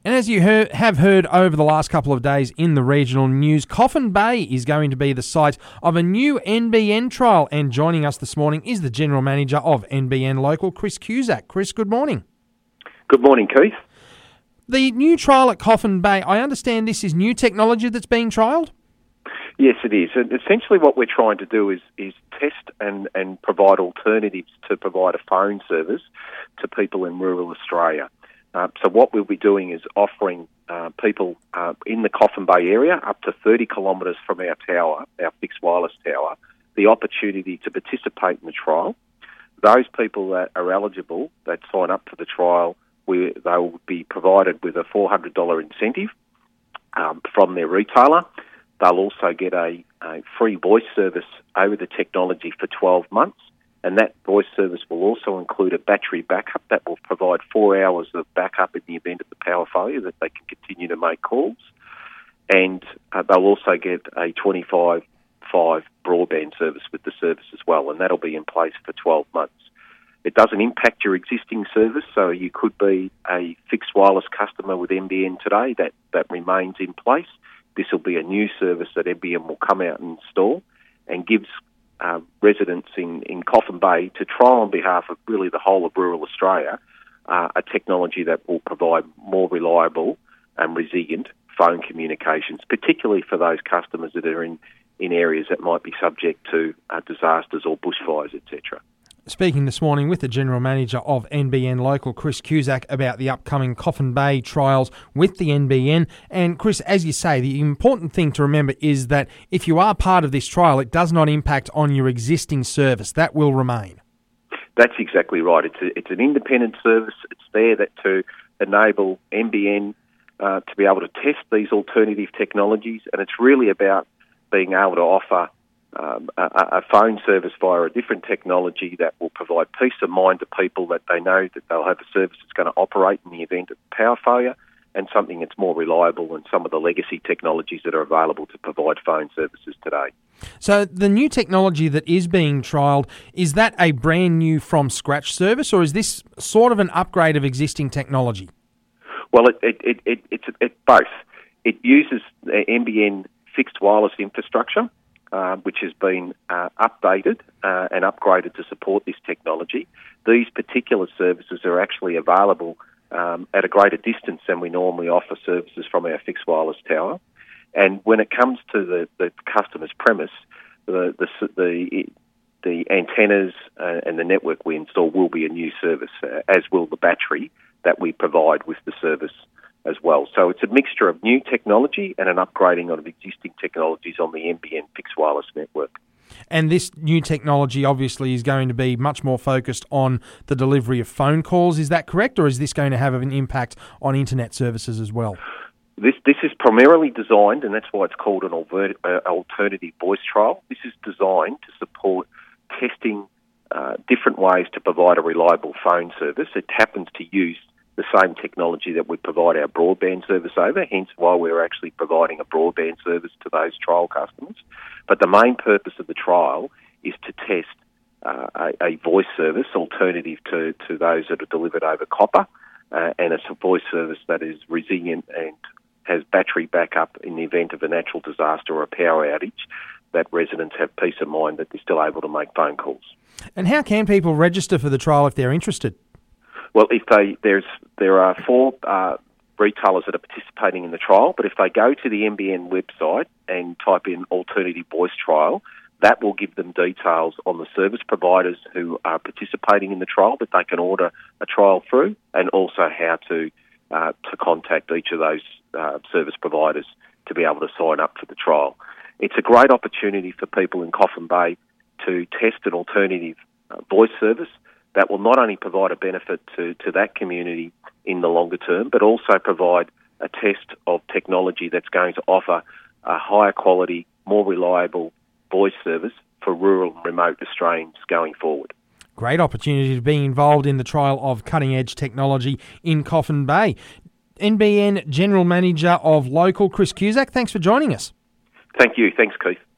And as you have heard over the last couple of days in the regional news, Coffin Bay is going to be the site of a new NBN trial. And joining us this morning is the General Manager of NBN Local, Chris Cusack. Chris, good morning. Good morning, Keith. The new trial at Coffin Bay, I understand this is new technology that's being trialled? Yes, it is. And essentially what we're trying to do is test and provide alternatives to provide a phone service to people in rural Australia. So what we'll be doing is offering people in the Coffin Bay area, up to 30 kilometres from our tower, our fixed wireless tower, the opportunity to participate in the trial. Those people that are eligible, that sign up for the trial, they will be provided with a $400 incentive from their retailer. They'll also get a free voice service over the technology for 12 months. And that voice service will also include a battery backup that will provide 4 hours of backup in the event of the power failure, that they can continue to make calls. And they'll also get a 25/5 broadband service with the service as well, and that'll be in place for 12 months. It doesn't impact your existing service, so you could be a fixed wireless customer with NBN today. That remains in place. This will be a new service that NBN will come out and install, and gives residents in Coffin Bay to trial on behalf of really the whole of rural Australia a technology that will provide more reliable and resilient phone communications, particularly for those customers that are in areas that might be subject to disasters or bushfires, etc. Speaking this morning with the General Manager of NBN Local, Chris Cusack, about the upcoming Coffin Bay trials with the NBN. And Chris, as you say, the important thing to remember is that if you are part of this trial, it does not impact on your existing service. That will remain. That's exactly right. It's an independent service. It's there to enable NBN to be able to test these alternative technologies, and it's really about being able to offer a phone service via a different technology that will provide peace of mind to people, that they know that they'll have a service that's going to operate in the event of power failure, and something that's more reliable than some of the legacy technologies that are available to provide phone services today. So the new technology that is being trialled, is that a brand new from scratch service, or is this sort of an upgrade of existing technology? Well, it's both. It uses the NBN fixed wireless infrastructure, which has been updated and upgraded to support this technology. These particular services are actually available at a greater distance than we normally offer services from our fixed wireless tower. And when it comes to the customer's premise, the antennas and the network we install will be a new service, as will the battery that we provide with the service as well. So it's a mixture of new technology and an upgrading of existing technologies on the NBN fixed wireless network. And this new technology obviously is going to be much more focused on the delivery of phone calls. Is that correct, or is this going to have an impact on internet services as well? This is primarily designed, and that's why it's called an alternative voice trial. This is designed to support testing different ways to provide a reliable phone service. It happens to use the same technology that we provide our broadband service over, hence why we're actually providing a broadband service to those trial customers. But the main purpose of the trial is to test a voice service alternative to those that are delivered over copper, and it's a voice service that is resilient and has battery backup in the event of a natural disaster or a power outage, that residents have peace of mind that they're still able to make phone calls. And how can people register for the trial if they're interested? Well, there are 4 retailers that are participating in the trial, but if they go to the NBN website and type in alternative voice trial, that will give them details on the service providers who are participating in the trial that they can order a trial through, and also how to contact each of those service providers to be able to sign up for the trial. It's a great opportunity for people in Coffin Bay to test an alternative voice service that will not only provide a benefit to that community in the longer term, but also provide a test of technology that's going to offer a higher quality, more reliable voice service for rural and remote Australians going forward. Great opportunity to be involved in the trial of cutting-edge technology in Coffin Bay. NBN General Manager of Local, Chris Cusack, thanks for joining us. Thank you. Thanks, Keith.